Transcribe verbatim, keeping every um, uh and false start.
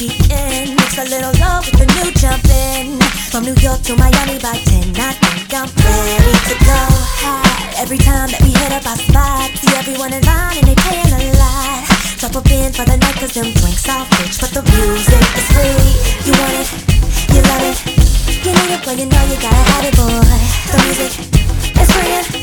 weekend. Mix a little low with the new jumpin'. From New York to Miami by ten, I think I'm ready to go high. Every time that we hit up our spot, see everyone in line and they payin' a lot. Drop up in for the night cause them drinks are rich, but the music is free. You want it, you love it, you need it, well you know you gotta have it, boy. The music is free.